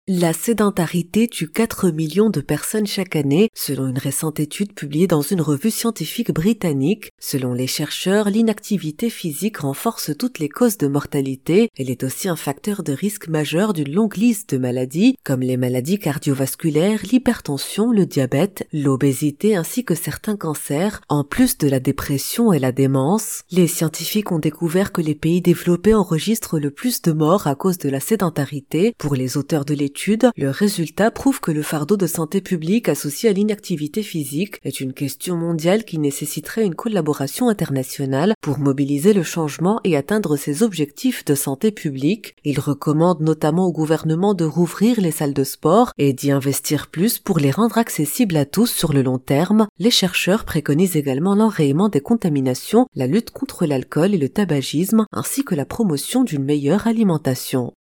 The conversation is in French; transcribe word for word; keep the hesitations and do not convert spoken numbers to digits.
La sédentarité tue quatre millions de personnes chaque année, selon une récente étude publiée dans une revue scientifique britannique. Selon les chercheurs, l'inactivité physique renforce toutes les causes de mortalité. Elle est aussi un facteur de risque majeur d'une longue liste de maladies, comme les maladies cardiovasculaires, l'hypertension, le diabète, l'obésité ainsi que certains cancers, en plus de la dépression et la démence. Les scientifiques ont découvert que les pays développés enregistrent le plus de morts à cause de la sédentarité. Pour les auteurs de l'étude, le résultat prouve que le fardeau de santé publique associé à l'inactivité physique est une question mondiale qui nécessiterait une collaboration internationale pour mobiliser le changement et atteindre ses objectifs de santé publique. Il recommande notamment au gouvernement de rouvrir les salles de sport et d'y investir plus pour les rendre accessibles à tous sur le long terme. Les chercheurs préconisent également l'enrayement des contaminations, la lutte contre l'alcool et le tabagisme, ainsi que la promotion d'une meilleure alimentation.